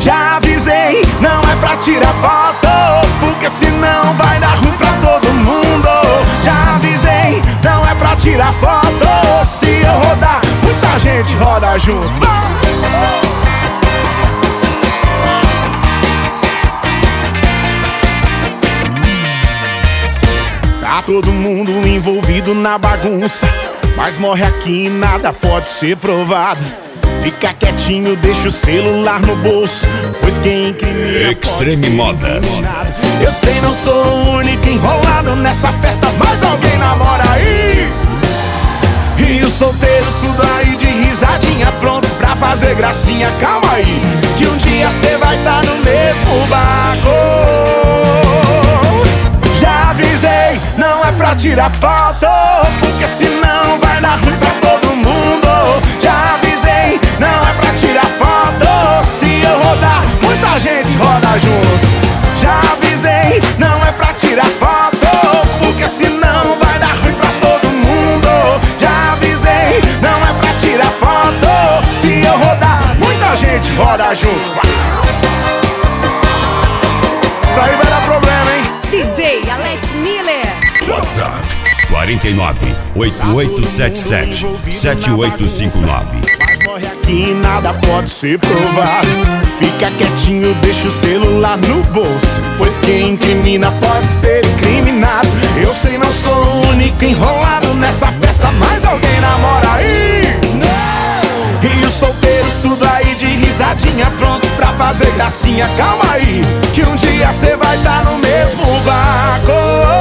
Já avisei, não é pra tirar foto, porque senão vai dar ruim pra todo mundo. Já avisei, não é pra tirar foto, se eu rodar, muita gente roda junto. Tá todo mundo envolvido na bagunça, mas morre aqui e nada pode ser provado. Fica quietinho, deixa o celular no bolso, pois quem incrimina Extreme Modas. Eu sei, não sou o único enrolado nessa festa, mas alguém namora aí. E os solteiros tudo aí de risadinha, pronto pra fazer gracinha. Calma aí, que um dia cê vai tá no mesmo barco. Já avisei, não é pra tirar foto, porque senão vai dar ruim pra todo mundo. Já avisei, não é pra tirar foto, se eu rodar, muita gente roda junto. Já avisei, não é pra tirar foto, porque senão vai dar ruim pra todo mundo. Já avisei, não é pra tirar foto, se eu rodar, muita gente roda junto. Isso aí vai dar problema, hein? DJ Alex Miller. WhatsApp 49 8877 7859. Mas morre aqui e nada pode ser provado. Fica quietinho, deixa o celular no bolso, pois quem incrimina pode ser incriminado. Eu sei, não sou o único enrolado nessa festa, mas alguém namora aí. E os solteiros tudo aí de risadinha, prontos pra fazer gracinha. Calma aí, que um dia cê vai tá no mesmo barco.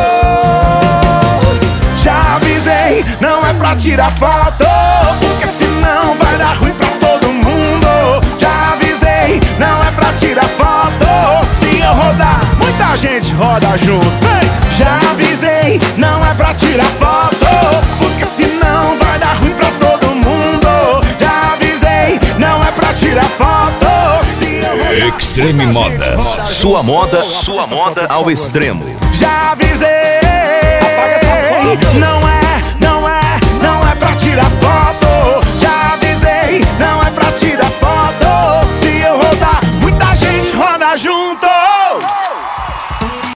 Já avisei, não é pra tirar foto, porque senão vai dar ruim pra todo mundo. Já avisei, não é pra tirar foto, se eu rodar, muita gente roda junto. Já avisei, não é pra tirar foto, porque senão vai dar ruim pra todo mundo. Já avisei, não é pra tirar foto, se eu rodar, Extreme Modas. Sua moda ao extremo. já avisei, não é